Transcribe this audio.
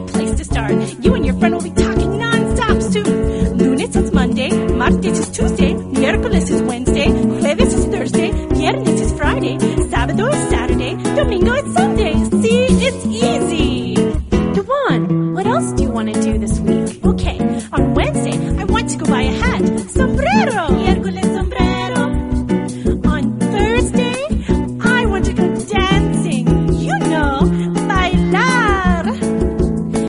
great place to start. You and your friend will be talking non-stop soon. Lunes is Monday, martes is Tuesday, miércoles is Wednesday, jueves is Thursday, viernes is Friday, sábado is Saturday, domingo is Sunday. See, it's easy. Dewan, what else do you want to do this